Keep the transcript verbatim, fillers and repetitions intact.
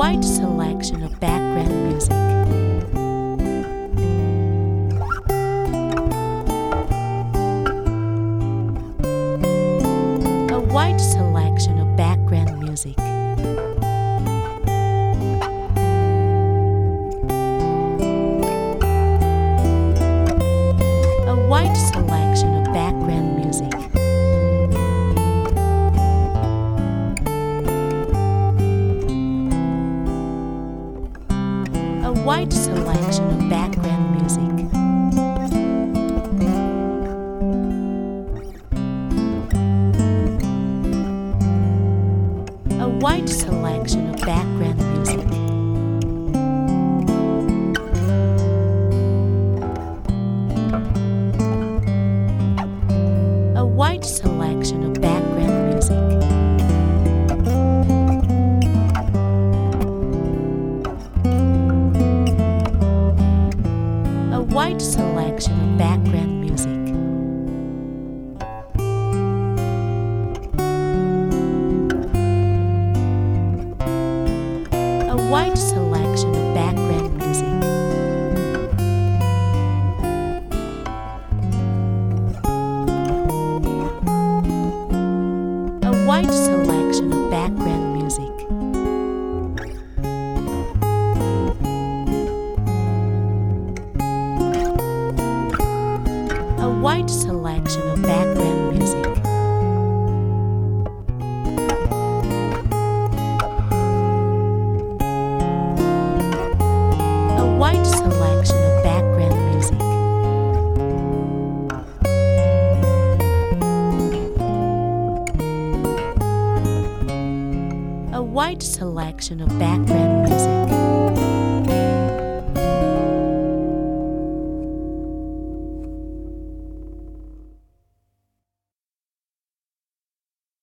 wide selection of background music. A wide selection of background music. A wide selection of background music. A wide selection of background music. A wide selection of background music. A wide selection of background music. A wide selection of background music. A wide selection of background music. A wide selection of background music. A wide selection of background music. A wide selection of background music. A wide selection of background music.